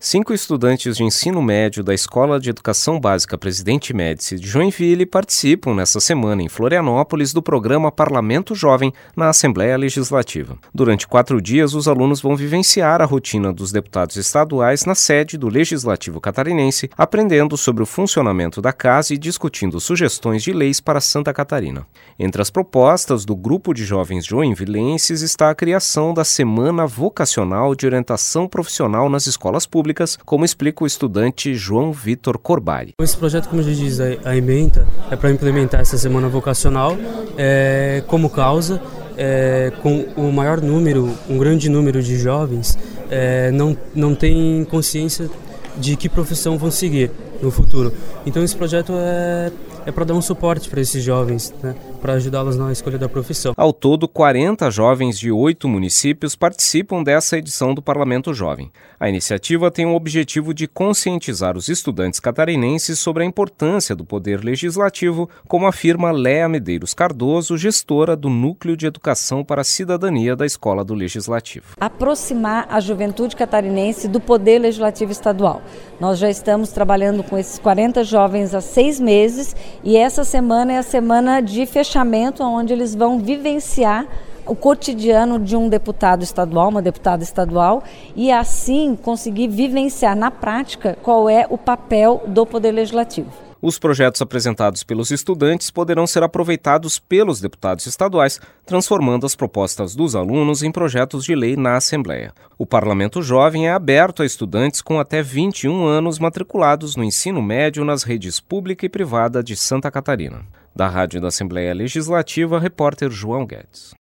5 estudantes de ensino médio da Escola de Educação Básica Presidente Médici de Joinville participam nesta semana em Florianópolis do programa Parlamento Jovem na Assembleia Legislativa. Durante 4 dias, os alunos vão vivenciar a rotina dos deputados estaduais na sede do Legislativo catarinense, aprendendo sobre o funcionamento da casa e discutindo sugestões de leis para Santa Catarina. Entre as propostas do grupo de jovens joinvilenses está a criação da Semana Vocacional de Orientação Profissional nas escolas públicas, como explica o estudante João Vitor Corbari. Esse projeto, como já diz a ementa, é para implementar essa semana vocacional como causa, com o maior número, um grande número de jovens não tem consciência de que profissão vão seguir no futuro. Então esse projeto é para dar um suporte para esses jovens, né, para ajudá-los na escolha da profissão. Ao todo, 40 jovens de 8 municípios participam dessa edição do Parlamento Jovem. A iniciativa tem o objetivo de conscientizar os estudantes catarinenses sobre a importância do poder legislativo, como afirma Léa Medeiros Cardoso, gestora do Núcleo de Educação para a Cidadania da Escola do Legislativo. Aproximar a juventude catarinense do poder legislativo estadual. Nós já estamos trabalhando com esses 40 jovens há 6 meses e essa semana é a semana de fechamento, onde eles vão vivenciar o cotidiano de um deputado estadual, uma deputada estadual, e assim conseguir vivenciar na prática qual é o papel do Poder Legislativo. Os projetos apresentados pelos estudantes poderão ser aproveitados pelos deputados estaduais, transformando as propostas dos alunos em projetos de lei na Assembleia. O Parlamento Jovem é aberto a estudantes com até 21 anos matriculados no ensino médio nas redes pública e privada de Santa Catarina. Da Rádio da Assembleia Legislativa, repórter João Guedes.